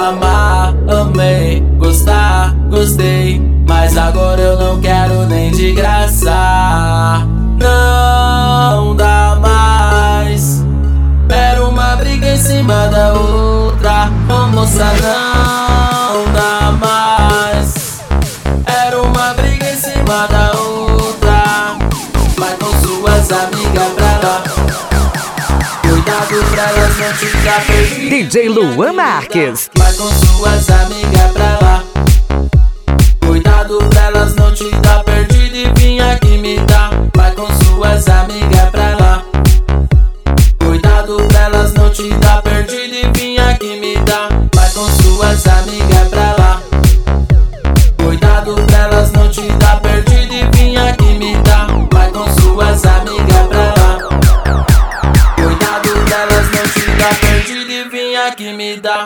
Amar, amei, gostar, gostei, mas agora eu não quero nem de graça. Não dá mais. Era uma briga em cima da outra. Ô moça, não dá mais. Era uma briga em cima da outra. Vai com suas amigas pra lá. Cuidado pra elas não te dar perdido. DJ Luan Marques. Vai com suas amigas pra lá. Cuidado pra elas não te dar perdido e vim aqui me dar. Vai com suas amigas pra lá. Cuidado pra elas não te dar perdido e vim aqui me dar. Vai com suas amigas pra lá. Cuidado pra elas não te dar perdido e vim aqui me dar. Vai com suas amigas pra lá. Cuidado pra elas não te dar perdido e vim aqui me dar.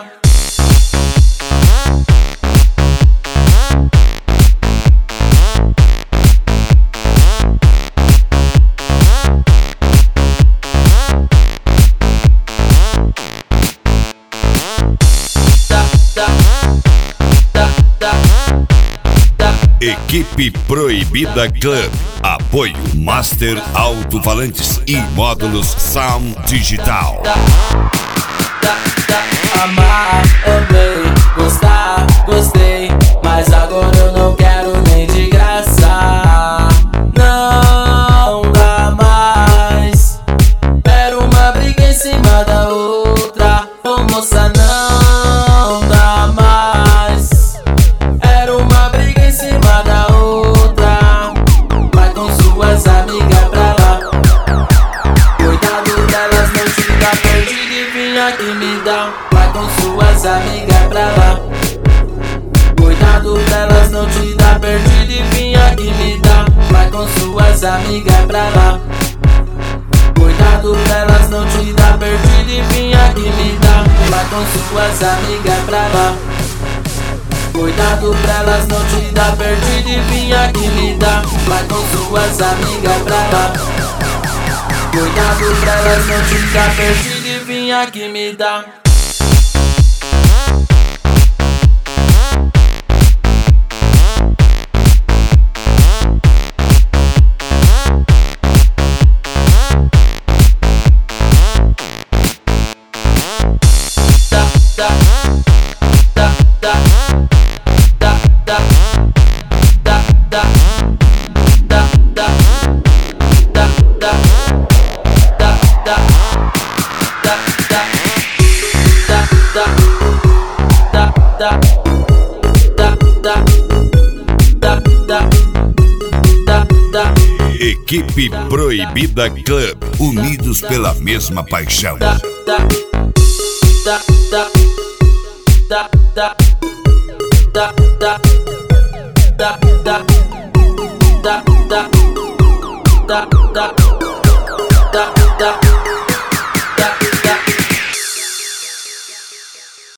Equipe Proibida Club. Apoio Master Alto-Falantes e Módulos Sound Digital. Amar, amei, gostar, gostei, mas agora eu não quero nem de graça. Não dá mais. Era uma briga em cima da outra. Ô moça, não dá mais. Era uma briga em cima da outra. Vai com suas amigas pra lá. Cuidado pra elas não te dar perdido e vim aqui me dar. Vai com suas amigas pra lá. Cuidado pra elas não te dar perdido e vim aqui me dar. Vai com suas amigas pra lá. Cuidado pra elas não te dar perdido e vim aqui me dar. Vai com suas amigas pra lá. Cuidado pra elas não te dar perdido e vim aqui me dar. Vai com suas amigas pra lá. Cuidado pra elas não te dar perdido e vim aqui me dar. Equipe Proibida Club. Unidos pela mesma paixão. Da